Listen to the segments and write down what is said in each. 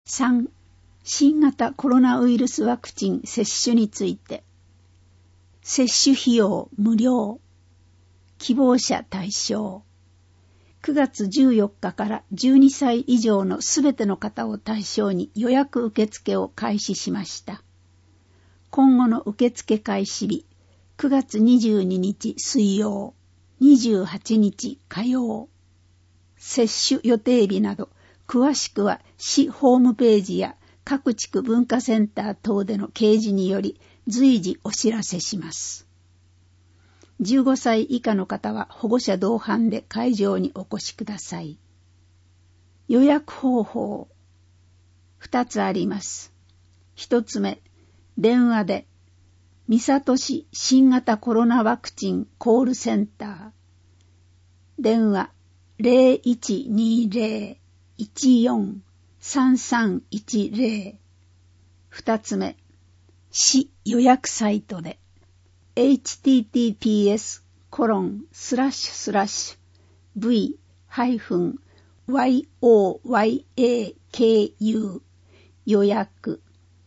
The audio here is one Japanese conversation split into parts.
3. 新型コロナウイルスワクチン接種について。接種費用無料。希望者対象。9月14日から12歳以上のすべての方を対象に予約受付を開始しました。今後の受付開始日、9月22日水曜、28日火曜。接種予定日など、詳しくは市ホームページや各地区文化センター等での掲示により随時お知らせします。15歳以下の方は保護者同伴で会場にお越しください。予約方法。2つあります。1つ目、電話で、三郷市新型コロナワクチンコールセンター。電話 0120-14-3310。2つ目、市予約サイトで、https://v-yoyaku 予約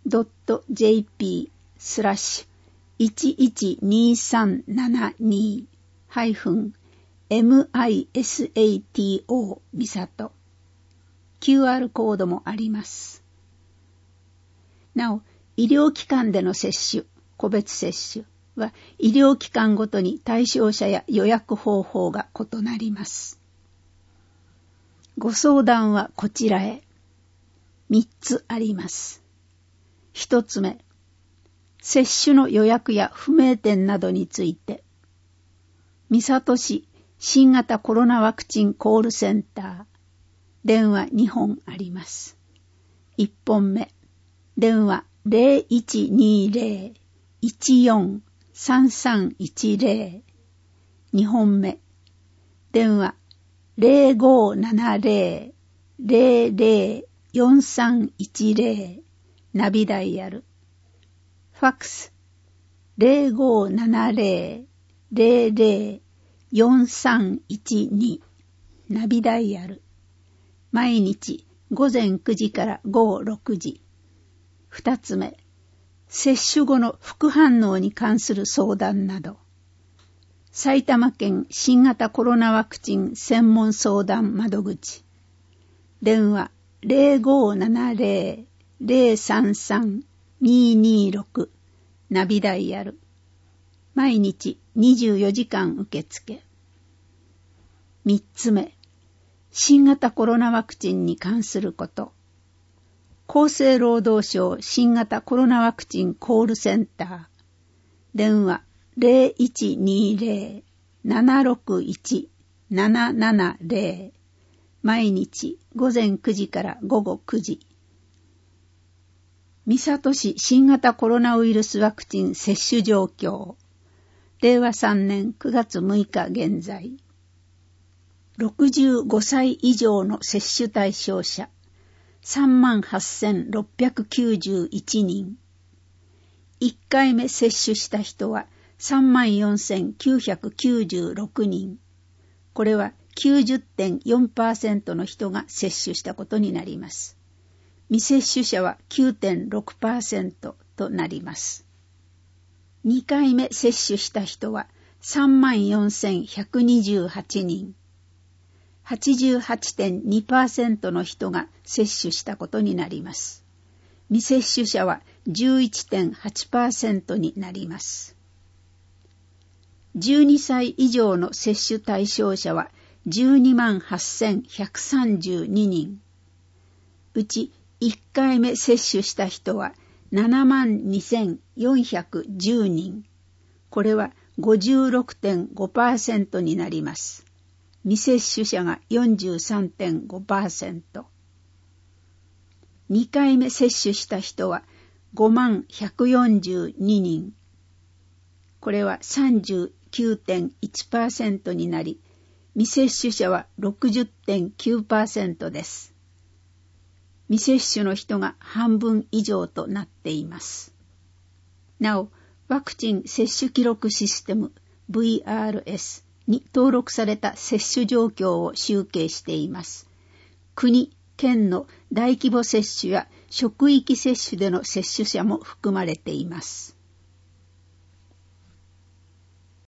.jp/112372-misato みさと QR コードもあります。なお、医療機関での接種、個別接種は医療機関ごとに対象者や予約方法が異なります。ご相談はこちらへ。3つあります。1つ目、接種の予約や不明点などについて、三郷市新型コロナワクチンコールセンター、電話2本あります。1本目、電話 0120-14-3310。2本目、電話 0570-004310 ナビダイヤル。ファックス 0570-004312 ナビダイヤル。毎日午前9時から午後6時。2つ目、接種後の副反応に関する相談など、埼玉県新型コロナワクチン専門相談窓口。電話 0570-033-226 ナビダイヤル。毎日24時間受付。3つ目、新型コロナワクチンに関すること。厚生労働省新型コロナワクチンコールセンター。電話 0120-761-770。毎日午前9時から午後9時。三郷市新型コロナウイルスワクチン接種状況。令和3年9月6日現在。65歳以上の接種対象者 38,691 人。1回目接種した人は 34,996 人。これは 90.4% の人が接種したことになります。未接種者は 9.6% となります。2回目接種した人は 34,128 人。88.2% の人が接種したことになります。未接種者は 11.8% になります。12歳以上の接種対象者は 128,132 人。うち1回目接種した人は 72,410 人。これは 56.5% になります。未接種者が 43.5%。2回目接種した人は 51,142 人。これは 39.1% になり、未接種者は 60.9% です。未接種の人が半分以上となっています。なお、ワクチン接種記録システム VRSに登録された接種状況を集計しています。国、 県の大規模接種や職域接種での接種者も含まれています。